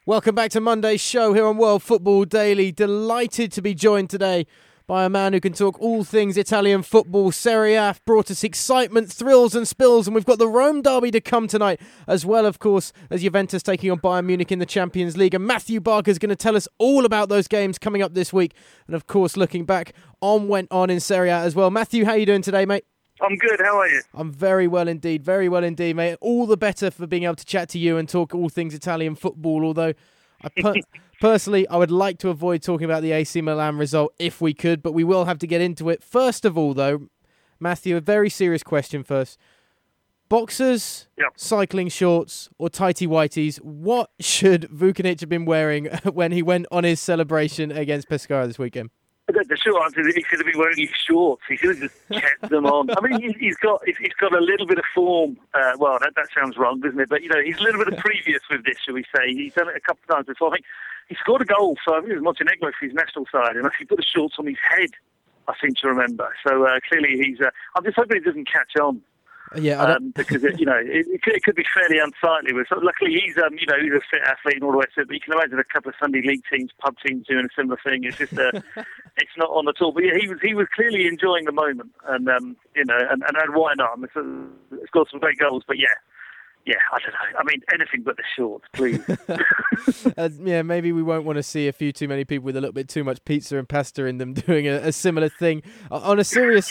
Welcome back to Monday's show here on World Football Daily. Delighted to be joined today by a man who can talk all things Italian football. Serie A brought us excitement, thrills and spills, and we've got the Rome derby to come tonight, as well, of course, as Juventus taking on Bayern Munich in the Champions League. And Matthew Barker is going to tell us all about those games coming up this week. And, of course, looking back on went on in Serie A as well. Matthew, how are you doing today, mate? I'm good. How are you? I'm very well indeed, mate. All the better for being able to chat to you and talk all things Italian football, although personally, I would like to avoid talking about the AC Milan result if we could, but we will have to get into it. First of all, though, Matthew, a very serious question first. Boxers, cycling shorts, or tighty-whities, what should Vukanic have been wearing when he went on his celebration against Pescara this weekend? The short answer is he should have been wearing his shorts. He should have just kept them on. I mean, he's got a little bit of form. Well, that sounds wrong, doesn't it? But, you know, he's a little bit of previous with this, shall we say. He's done it a couple of times before. I think he scored a goal for, I think it was Montenegro for his national side, and he put the shorts on his head, I seem to remember. So clearly he's... I'm just hoping he doesn't catch on. Yeah, because it could be fairly unsightly. So luckily, he's a fit athlete and all the rest of it. But you can imagine a couple of Sunday league teams, pub teams doing a similar thing. It's just it's not on at all. But yeah, he was clearly enjoying the moment, and and why not? I mean, it's got some great goals, but yeah, I don't know. I mean, anything but the shorts, please. Maybe we won't want to see a few too many people with a little bit too much pizza and pasta in them doing a similar thing. On a serious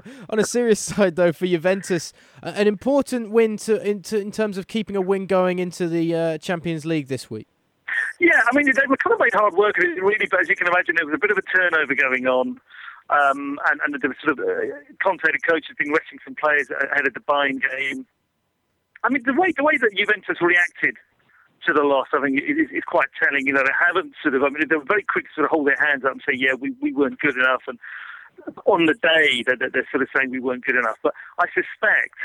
side, though, for Juventus, an important win in terms of keeping a win going into the Champions League this week. Yeah, I mean, they were kind of made hard work. Really, but as you can imagine, there was a bit of a turnover going on. And there was sort of Conte, the coach, has been resting some players ahead of the Bayern game. I mean, the way that Juventus reacted to the loss, I think, is quite telling. You know, they haven't they were very quick to sort of hold their hands up and say, yeah, we weren't good enough. And on the day, they're sort of saying we weren't good enough. But I suspect,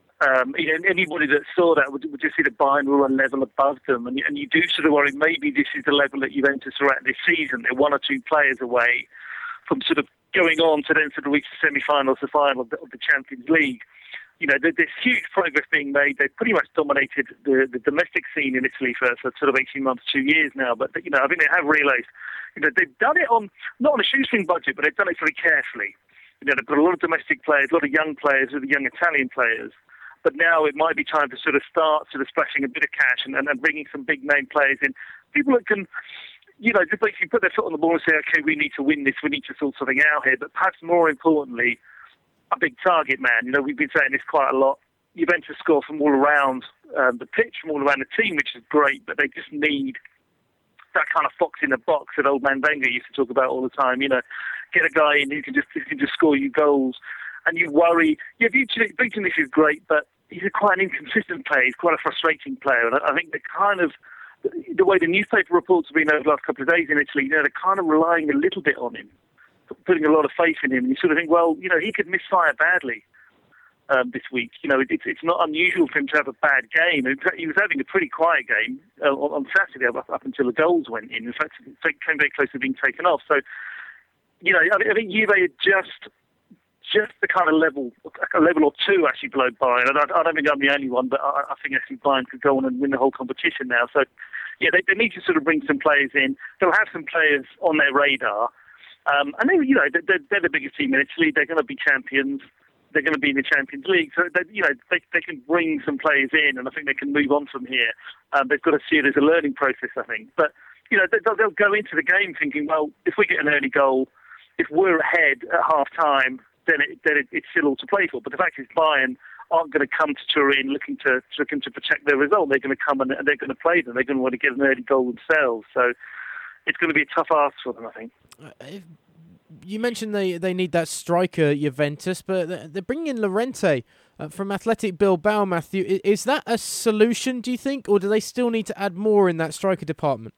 anybody that saw that would just see the Bayern were a level above them. And you do sort of worry, maybe this is the level that Juventus are at this season. They're one or two players away from sort of going on to then sort of reach the semi-finals, the final of the Champions League. You know, there's huge progress being made. They've pretty much dominated the domestic scene in Italy for sort of 18 months, 2 years now. But, you know, I think they have realised, you know, they've done it not on a shoestring budget, but they've done it very carefully. You know, they've got a lot of domestic players, a lot of young players, a lot of young Italian players. But now it might be time to sort of start sort of splashing a bit of cash and bringing some big-name players in. People that can... You know, just basically put their foot on the ball and say, okay, we need to win this, we need to sort something out here. But perhaps more importantly, a big target man. You know, we've been saying this quite a lot. Juventus score from all around the pitch, from all around the team, which is great, but they just need that kind of fox in the box that old man Wenger used to talk about all the time. You know, get a guy in who can just score you goals. And you worry, Vukanic is great, but he's quite an inconsistent player. He's quite a frustrating player. And I think the way the newspaper reports have been over the last couple of days in Italy, you know, they're kind of relying a little bit on him, putting a lot of faith in him. And you sort of think, well, you know, he could misfire badly this week. You know, it's not unusual for him to have a bad game. He was having a pretty quiet game on Saturday up until the goals went in. In fact, it came very close to being taken off. So, you know, I think Juve are just the kind of a level or two actually below Bayern. And I don't think I'm the only one, but I think actually Bayern could go on and win the whole competition now. So, yeah, they need to sort of bring some players in. They'll have some players on their radar. And they, you know, they're the biggest team in Italy. They're going to be champions. They're going to be in the Champions League. So, they can bring some players in, and I think they can move on from here. They've got to see it as a learning process, I think. But, you know, they'll go into the game thinking, well, if we get an early goal, if we're ahead at half-time, then it's still all to play for. But the fact is Bayern aren't going to come to Turin looking to protect their result. They're going to come and they're going to play them. They're going to want to get an early goal themselves. So it's going to be a tough ask for them, I think. You mentioned they need that striker, Juventus, but they're bringing in Llorente from Athletic Bilbao, Matthew. Is that a solution, do you think, or do they still need to add more in that striker department?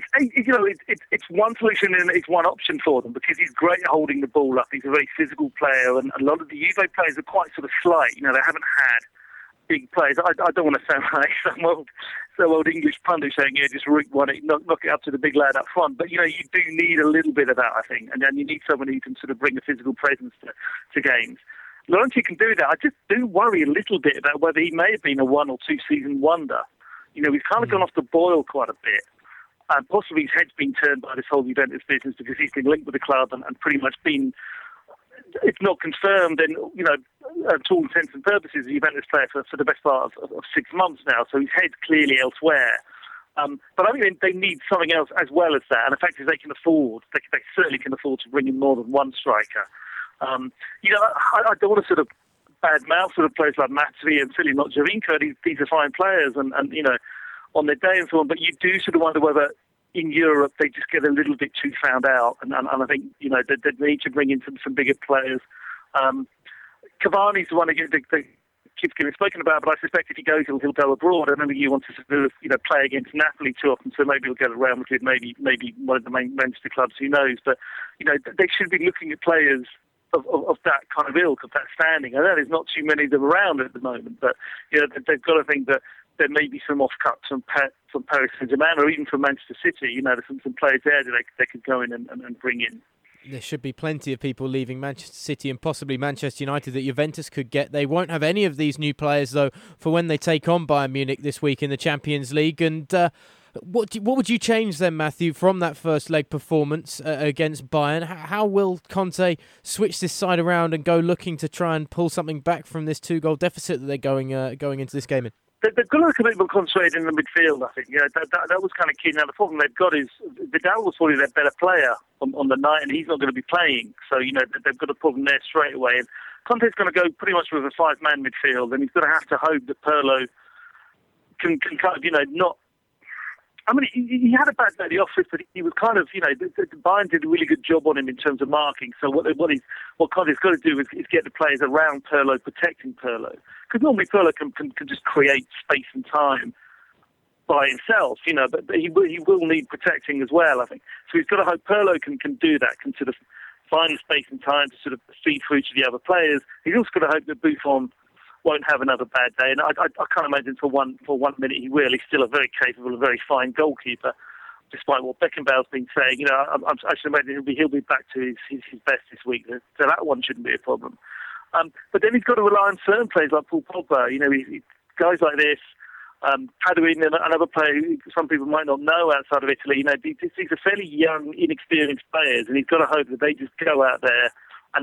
It's one solution and it's one option for them because he's great at holding the ball up. He's a very physical player, and a lot of the Juve players are quite sort of slight. You know, they haven't had big players. I don't want to sound like some old English pundit saying, yeah, just knock it up to the big lad up front. But, you know, you do need a little bit of that, I think. And then you need someone who can sort of bring a physical presence to games. Llorente can do that. I just do worry a little bit about whether he may have been a one or two season wonder. You know, we've kind of gone off the boil quite a bit And possibly his head's been turned by this whole Juventus business because he's been linked with the club and pretty much been, if not confirmed, then, to all intents and purposes, a Juventus player for the best part of 6 months now. So his head's clearly elsewhere. But I think they need something else as well as that. And the fact is they certainly can afford to bring in more than one striker. I don't want to sort of badmouth sort of players like Matri and certainly not Giovinco. These are fine players and on their day and so on. But you do sort of wonder whether in Europe they just get a little bit too found out. And I think, they need to bring in some bigger players. Cavani's the one that keeps getting spoken about, but I suspect if he goes, he'll go abroad. I remember you want to sort of, play against Napoli too often, so maybe he'll get around with it, maybe one of the main Manchester clubs, who knows. But, they should be looking at players of that kind of ilk, of that standing. I know there's not too many of them around at the moment, but, they've got to think that there may be some offcuts from Paris Saint-Germain or even from Manchester City. There's some players there that they could go in and bring in. There should be plenty of people leaving Manchester City and possibly Manchester United that Juventus could get. They won't have any of these new players, though, for when they take on Bayern Munich this week in the Champions League. And what would you change then, Matthew, from that first leg performance against Bayern? How will Conte switch this side around and go looking to try and pull something back from this 2-goal deficit that they're going into this game in? They've got to look a bit more concentrated in the midfield, I think. That was kind of key. Now, the problem they've got is Vidal was probably their better player on the night, and he's not going to be playing. So, they've got a problem there straight away. And Conte's going to go pretty much with a 5-man midfield, and he's going to have to hope that Pirlo can kind of, not... I mean, he had a bad day at the office, but he was kind of, Bayern did a really good job on him in terms of marking. So what Conte's got to do is get the players around Pirlo, protecting Pirlo. Because normally Pirlo can just create space and time by himself, but he will need protecting as well, I think. So he's got to hope Pirlo can do that, can sort of find the space and time to sort of feed through to the other players. He's also got to hope that Buffon won't have another bad day, and I can't imagine for one minute he will. He's still a very capable, a very fine goalkeeper, despite what Beckenbauer's been saying. I should imagine he'll be back to his best this week, so that one shouldn't be a problem. But then he's got to rely on certain players like Paul Pogba. Guys like this, Paduin, another player who some people might not know outside of Italy. These are fairly young, inexperienced players, and he's got to hope that they just go out there and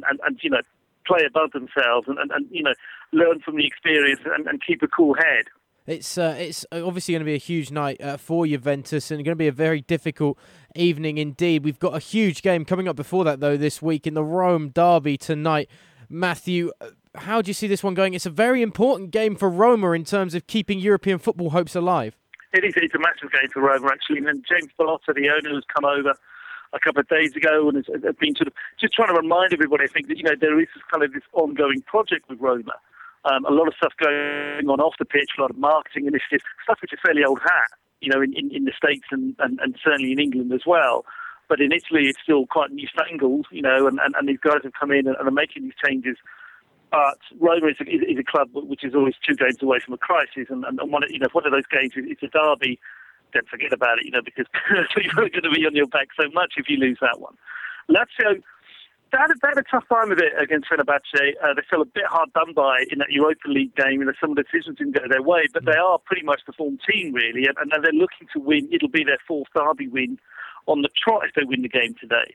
play above themselves and learn from the experience and keep a cool head. It's obviously going to be a huge night for Juventus and going to be a very difficult evening indeed. We've got a huge game coming up before that, though, this week in the Rome derby tonight. Matthew, how do you see this one going? It's a very important game for Roma in terms of keeping European football hopes alive. It is. It's a massive game for Roma, actually. And James Bellotta, the owner, has come over a couple of days ago and has been sort of just trying to remind everybody, I think, that there is this ongoing project with Roma. A lot of stuff going on off the pitch, a lot of marketing initiatives, stuff which is fairly old hat, in the States and certainly in England as well. But in Italy, it's still quite newfangled, and these guys have come in and are making these changes. But Roma is a club which is always 2 games away from a crisis, and one of those games, it's a derby. Don't forget about it, because you're going to be on your back so much if you lose that one. Lazio, they had a tough time with it against Fenerbahce. They felt a bit hard done by in that Europa League game, some of the decisions didn't go their way, but they are pretty much the form team, really, and they're looking to win. It'll be their 4th derby win on the trot if they win the game today.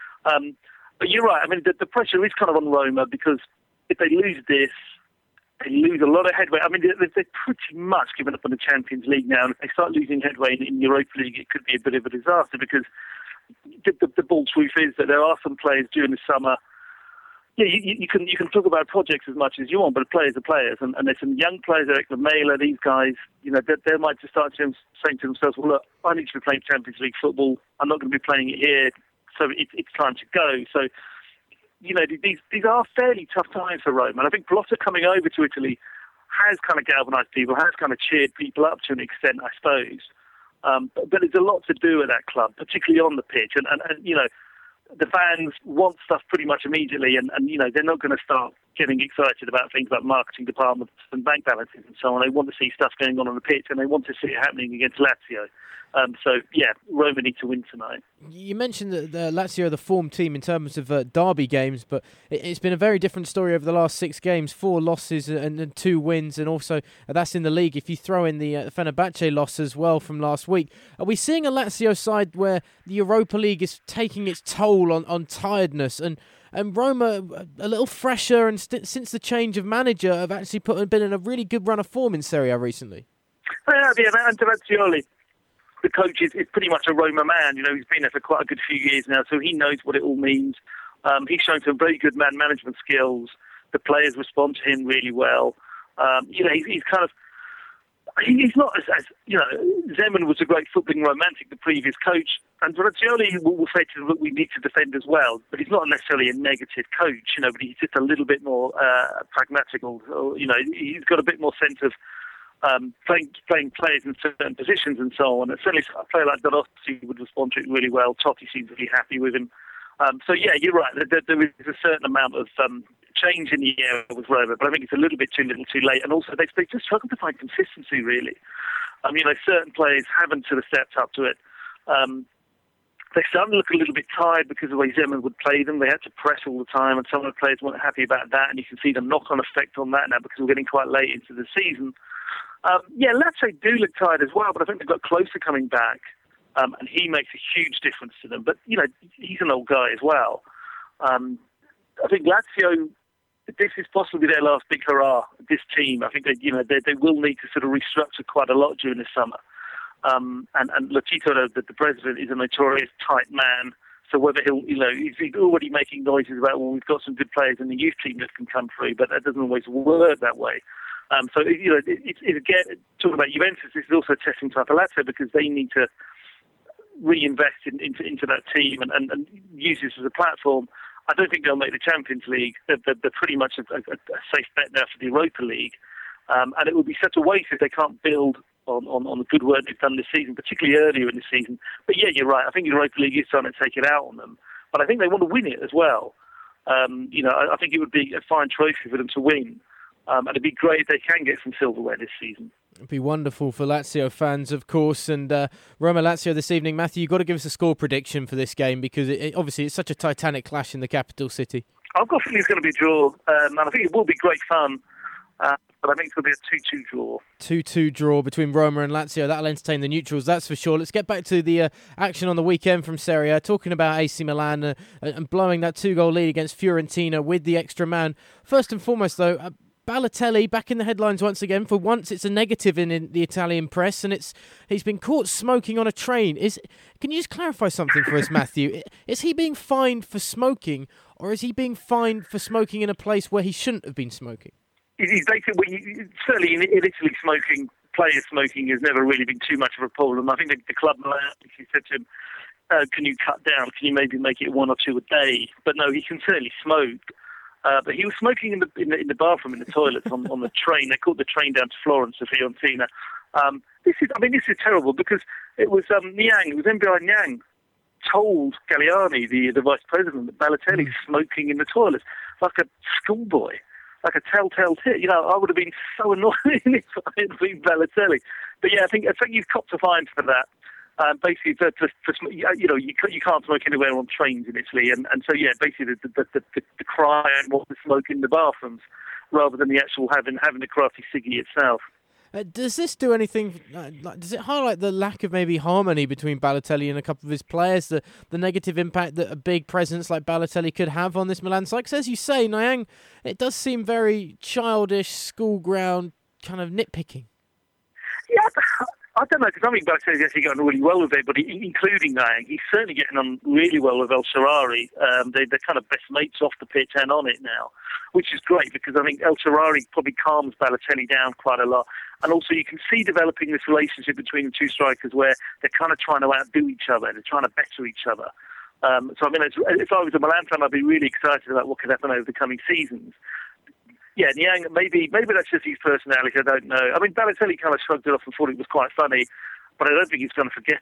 But you're right, the pressure is kind of on Roma, because if they lose this, they lose a lot of headway. They're pretty much given up on the Champions League now. And if they start losing headway in Europa League, it could be a bit of a disaster, because the bald truth is that there are some players during the summer. Yeah, you can talk about projects as much as you want, but players are players. And there's some young players, Eric Lamela, these guys, they might just start saying to themselves, well, look, I need to be playing Champions League football. I'm not going to be playing it here, so it's time to go. So, these are fairly tough times for Roma. And I think Bellotta coming over to Italy has kind of galvanised people, has kind of cheered people up to an extent, I suppose. But there's a lot to do at that club, particularly on the pitch. And the fans want stuff pretty much immediately, and they're not going to start getting excited about things like marketing departments and bank balances and so on. They want to see stuff going on the pitch, and they want to see it happening against Lazio. So, yeah, Roma need to win tonight. You mentioned that Lazio are the form team in terms of derby games, but it's been a very different story over the last 6 games, 4 losses and 2 wins, and also that's in the league. If you throw in the Fenerbahce loss as well from last week, are we seeing a Lazio side where the Europa League is taking its toll on tiredness, and Roma a little fresher, and since the change of manager have actually been in a really good run of form in Serie A recently? Yeah, and Lazio, the coach is pretty much a Roma man. You know, he's been there for quite a good few years now, so he knows what it all means. He's shown some very good man management skills. The players respond to him really well. He's kind of... He's not as you know, Zeman was a great footballing romantic, the previous coach, and Razzioli will say to him, look, we need to defend as well, but he's not necessarily a negative coach, you know, but he's just a little bit more pragmatic, or, you know, he's got a bit more sense of playing players in certain positions and so on. And certainly a player like Dorossi would respond to it really well. Totti seems really happy with him. So yeah, you're right. There is a certain amount of change in the air with Roma, but I think it's a little bit too little too late. And also they just struggle to find consistency, really. Certain players haven't sort of stepped up to it. They started to look a little bit tired because of the way Zeman would play them. They had to press all the time, and some of the players weren't happy about that, and you can see the knock-on effect on that now because we're getting quite late into the season. Lecce do look tired as well, but I think they've got closer coming back, and he makes a huge difference to them. But, you know, he's an old guy as well. I think Lazio, this is possibly their last big hurrah, this team. I think they will need to sort of restructure quite a lot during the summer. And Lotito, the president, is a notorious tight man. So whether he's already making noises about, well, we've got some good players in the youth team that can come through, but that doesn't always work that way. It's again, talking about Juventus, this is also a testing time for Lazio because they need to reinvest into that team and use this as a platform. I don't think they'll make the Champions League. They're pretty much a safe bet now for the Europa League. And it would be such a waste if they can't build on the good work they've done this season, particularly earlier in the season. But yeah, you're right. I think the Europa League is trying to take it out on them. But I think they want to win it as well. I think it would be a fine trophy for them to win. And it'd be great if they can get some silverware this season. It'd be wonderful for Lazio fans, of course. And Roma-Lazio this evening. Matthew, you've got to give us a score prediction for this game because obviously it's such a titanic clash in the capital city. I've got a feeling it's going to be a draw. And I think it will be great fun. But I think it's going to be a 2-2 draw. 2-2 draw between Roma and Lazio. That'll entertain the neutrals, that's for sure. Let's get back to the action on the weekend from Serie A. Talking about AC Milan and blowing that 2-goal lead against Fiorentina with the extra man. First and foremost, though, Balotelli back in the headlines once again. For once, it's a negative in the Italian press, and he's been caught smoking on a train. Can you just clarify something for us, Matthew? Is he being fined for smoking, or is he being fined for smoking in a place where he shouldn't have been smoking? He's basically, certainly in Italy, players smoking has never really been too much of a problem. I think the club actually said to him, can you cut down? Can you maybe make it 1 or 2 a day? But no, he can certainly smoke. But he was smoking in the bathroom, in the toilets, on the train. They called the train down to Florence to Fiorentina. This is terrible because it was Niang, it was MBI Niang, told Galliani, the vice president, that Balotelli's smoking in the toilets like a schoolboy, like a telltale tit. You know, I would have been so annoyed if I had been Balotelli. But yeah, I think you've copped a fine for that. Basically, you can't smoke anywhere on trains in Italy, and so yeah, basically the crime was the smoke in the bathrooms rather than the actual having the crafty ciggy itself. Does this do anything? Does it highlight the lack of maybe harmony between Balotelli and a couple of his players? The negative impact that a big presence like Balotelli could have on this Milan side? 'Cause as you say, Niang, it does seem very childish, school ground kind of nitpicking. Yeah. I don't know, because I think Balotelli's actually getting on really well with everybody, including Niang. He's certainly getting on really well with El Shaarawy. They're kind of best mates off the pitch and on it now, which is great because I think El Shaarawy probably calms Balotelli down quite a lot. And also you can see developing this relationship between the two strikers where they're kind of trying to outdo each other. They're trying to better each other. So, I mean, if I was a Milan fan, I'd be really excited about what could happen over the coming seasons. Yeah, Niang, maybe that's just his personality, I don't know. I mean, Balotelli kind of shrugged it off and thought it was quite funny, but I don't think he's going to forget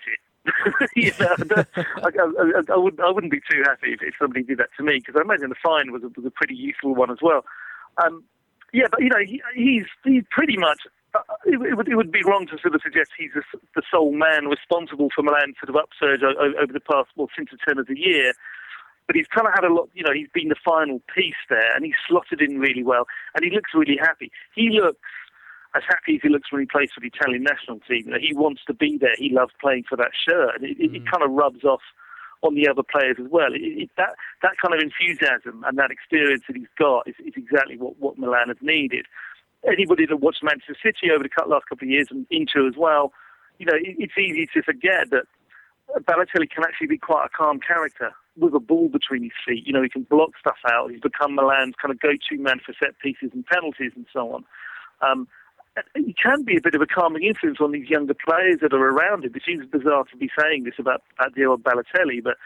it. I wouldn't be too happy if somebody did that to me, because I imagine the fine was a pretty useful one as well. But, you know, he's pretty much it would be wrong to sort of suggest he's the sole man responsible for Milan's sort of upsurge over the past, since the turn of the year. But he's kind of had a lot, he's been the final piece there, and he's slotted in really well, and he looks really happy. He looks as happy as he looks when he plays for the Italian national team. He wants to be there. He loves playing for that shirt, and it kind of rubs off on the other players as well. That kind of enthusiasm and that experience that he's got is exactly what Milan has needed. Anybody that watched Manchester City over the last couple of years, and Inter as well, it's easy to forget that Balotelli can actually be quite a calm character with a ball between his feet. He can block stuff out. He's become Milan's kind of go-to man for set pieces and penalties and so on. He can be a bit of a calming influence on these younger players that are around him. It seems bizarre to be saying this about the old Balotelli, but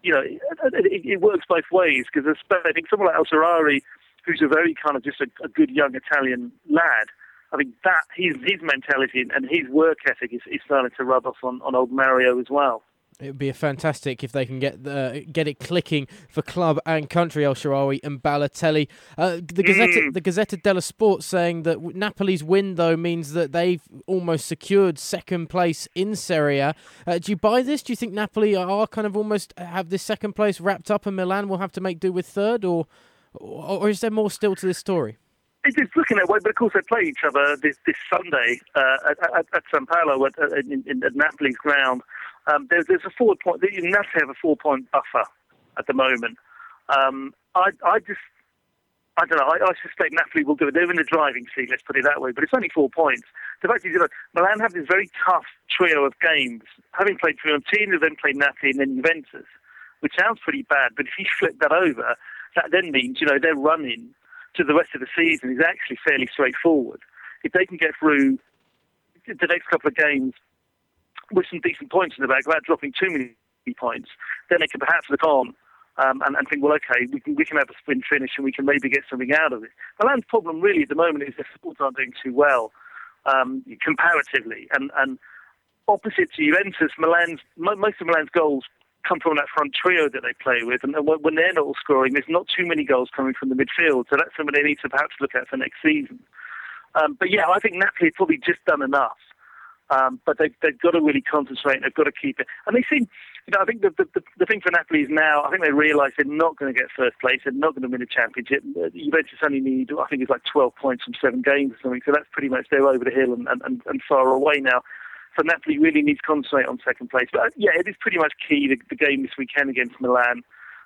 it works both ways, because I think someone like El Shaarawy, who's a very kind of just a good young Italian lad, I think that his mentality and his work ethic is starting to rub off on old Mario as well. It would be fantastic if they can get it clicking for club and country, El Shaarawy and Balotelli. The Gazzetta dello Sport saying that Napoli's win, though, means that they've almost secured second place in Serie A. Do you buy this? Do you think Napoli are kind of almost have this second place wrapped up and Milan will have to make do with third, or is there more still to this story? It's looking that way, but of course they play each other this Sunday at San Paolo at Napoli's ground. There's a 4 point. You have to have a 4 point buffer at the moment. I don't know. I suspect Napoli will do it. They're in the driving seat, let's put it that way. But it's only 4 points. The fact is, Milan have this very tough trio of games, having played Fiorentina, then played Napoli, and then Juventus, which sounds pretty bad. But if you flip that over, that then means their running to the rest of the season is actually fairly straightforward. If they can get through the next couple of games with some decent points in the bag without dropping too many points, then they can perhaps look on and think, well, okay, we can have a sprint finish and we can maybe get something out of it. Milan's problem really at the moment is their sports aren't doing too well comparatively, and opposite to Juventus, most of Milan's goals come from that front trio that they play with, and when they're not scoring, there's not too many goals coming from the midfield, so that's something they need to perhaps look at for next season. But yeah, I think Napoli have probably just done enough, but they've got to really concentrate, they've got to keep it. And they seem, I think the thing for Napoli is now, I think they realise they're not going to get first place, they're not going to win a championship. Juventus only need, I think it's like 12 points from 7 games or something, so that's pretty much, they're over the hill and far away now. So Napoli really needs to concentrate on second place. But yeah, it is pretty much key, the game this weekend against Milan.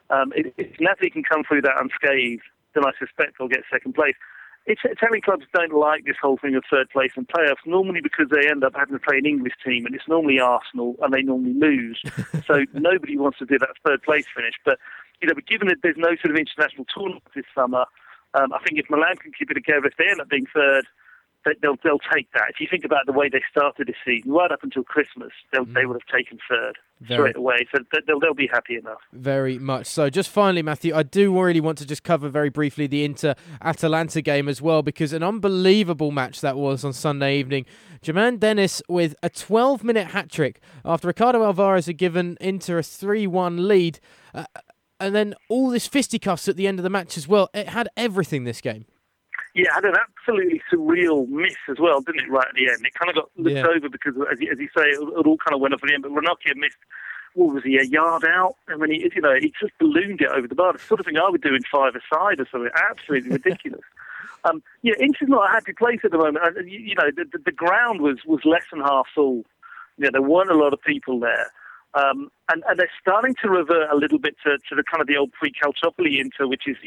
If Napoli can come through that unscathed, then I suspect they'll get second place. Italian clubs don't like this whole thing of third place and playoffs, normally because they end up having to play an English team, and it's normally Arsenal, and they normally lose. So nobody wants to do that third place finish. But but given that there's no sort of international tournament this summer, I think if Milan can keep it together, if they end up being third, they'll take that. If you think about the way they started this season, right up until Christmas, they would have taken third straight away. So they'll be happy enough. Very much so. Just finally, Matthew, I do really want to just cover very briefly the Inter-Atalanta game as well, because an unbelievable match that was on Sunday evening. Jermaine Dennis with a 12-minute hat-trick after Ricardo Alvarez had given Inter a 3-1 lead. And then all this fisticuffs at the end of the match as well. It had everything, this game. Yeah, had an absolutely surreal miss as well, didn't it, right at the end? It kind of got looked over because, as you say, it all kind of went off at the end. But Ranocchia missed, what was he, a yard out? I mean, he just ballooned it over the bar. The sort of thing I would do in five-a-side or something. Absolutely ridiculous. Inter's not a happy place at the moment. The ground was less than half full. There weren't a lot of people there. And they're starting to revert a little bit to the kind of the old pre-Calciopoli Inter, which is,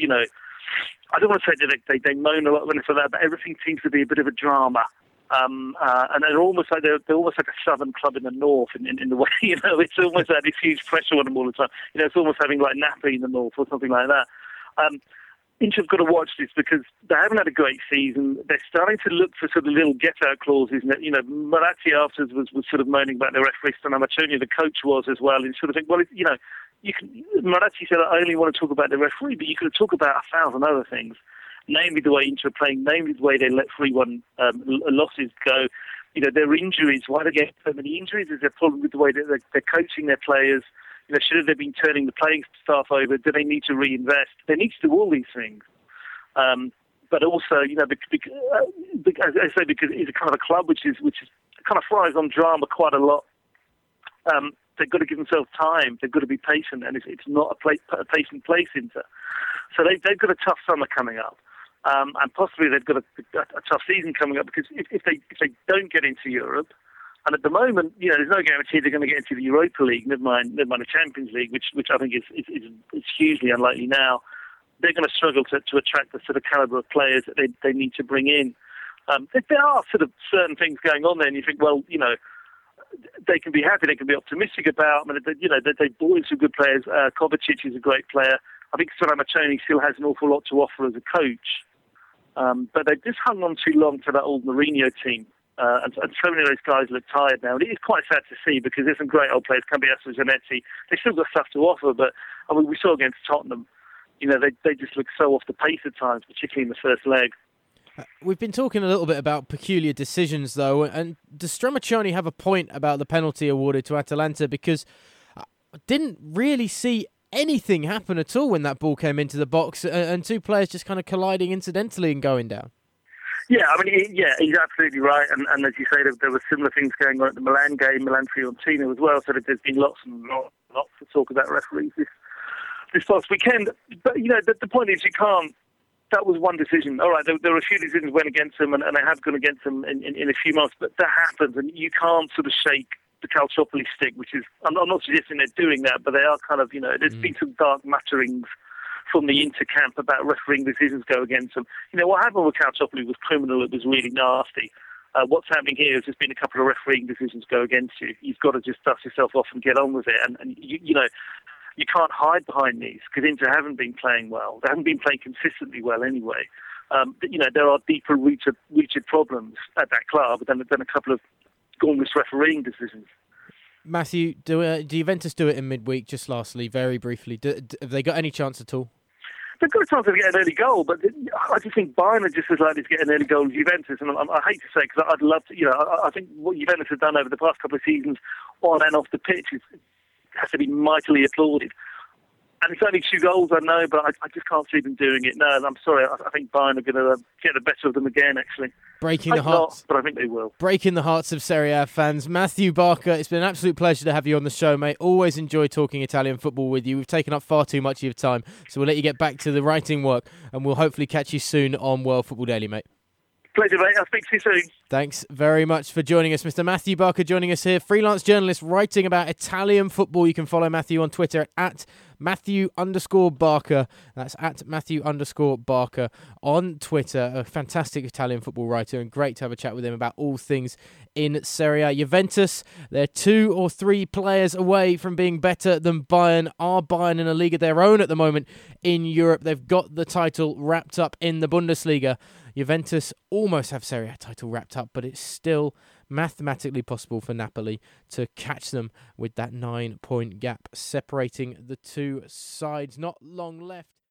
I don't want to say that they moan a lot when it's like that, but everything seems to be a bit of a drama. And they're almost like a southern club in the north in the way, it's almost like this huge pressure on them all the time. It's almost having like Napoli in the north or something like that. Inter have got to watch this because they haven't had a great season. They're starting to look for sort of little get-out clauses. Maratti afterwards was sort of moaning about the referee, Stonamacioni, the coach was as well, and sort of think, well, Maratti said, I only want to talk about the referee, but you could talk about 1,000 other things, namely the way Inter are playing, namely the way they let 3-1 losses go. Their injuries, why they get so many injuries? Is there a problem with the way that they're coaching their players? Should they have been turning the playing staff over? Do they need to reinvest? They need to do all these things. but also, as I say, because it's a kind of a club which is kind of thrives on drama quite a lot. They've got to give themselves time. They've got to be patient, and it's not a patient place, Inter. So they've got a tough summer coming up, and possibly they've got a tough season coming up, because if they don't get into Europe, and at the moment, there's no guarantee they're going to get into the Europa League, never mind the Champions League, which I think is hugely unlikely now. They're going to struggle to attract the sort of calibre of players that they need to bring in. There are sort of certain things going on there, and you think, well, they can be happy, they can be optimistic about. I mean, they brought in some good players. Kovacic is a great player. I think Stramaccioni still has an awful lot to offer as a coach, but they've just hung on too long to that old Mourinho team, and so many of those guys look tired now. And it is quite sad to see, because there's some great old players, Cambiasso, Zanetti. They've still got stuff to offer, but I mean, we saw against Tottenham, they just look so off the pace at times, particularly in the first leg. We've been talking a little bit about peculiar decisions, though, and does Stramaccioni have a point about the penalty awarded to Atalanta? Because I didn't really see anything happen at all when that ball came into the box, and two players just kind of colliding incidentally and going down. Yeah, I mean, he's absolutely right, and as you say, there were similar things going on at the Milan game, Milan-Fiorentina as well, so there's been lots and lots of talk about referees this past weekend. But, the point is, you can't. That was one decision. All right, there were a few decisions went against them, and they have gone against them in a few months, but that happens, and you can't sort of shake the Calciopoli stick, which is, I'm not suggesting they're doing that, but they are kind of, there's been some dark mutterings from the Inter camp about refereeing decisions go against them. What happened with Calciopoli was criminal, it was really nasty. What's happening here is there's been a couple of refereeing decisions go against you. You've got to just dust yourself off and get on with it, and you can't hide behind these, because Inter haven't been playing well. They haven't been playing consistently well anyway. There are deeper rooted problems at that club than a couple of gormless refereeing decisions. Matthew, do Juventus do it in midweek? Just lastly, very briefly, have they got any chance at all? They've got a chance of getting an early goal, but I just think Bayern are just as likely to get an early goal as Juventus. And I hate to say, because I'd love to, I think what Juventus have done over the past couple of seasons on and off the pitch has to be mightily applauded. And it's only 2 goals, I know, but I just can't see them doing it. No, I'm sorry. I think Bayern are going to get the better of them again, actually. Breaking the hearts. Not, but I think they will. Breaking the hearts of Serie A fans. Matthew Barker, it's been an absolute pleasure to have you on the show, mate. Always enjoy talking Italian football with you. We've taken up far too much of your time, so we'll let you get back to the writing work, and we'll hopefully catch you soon on World Football Daily, mate. Pleasure, mate. I'll speak to you soon. Thanks very much for joining us. Mr. Matthew Barker joining us here, freelance journalist writing about Italian football. You can follow Matthew on Twitter at Matthew_Barker. That's at Matthew_Barker on Twitter. A fantastic Italian football writer, and great to have a chat with him about all things in Serie A. Juventus, they're 2 or 3 players away from being better than Bayern. Are Bayern in a league of their own at the moment in Europe? They've got the title wrapped up in the Bundesliga. Juventus almost have Serie A title wrapped up, but it's still mathematically possible for Napoli to catch them with that 9-point gap separating the two sides. Not long left.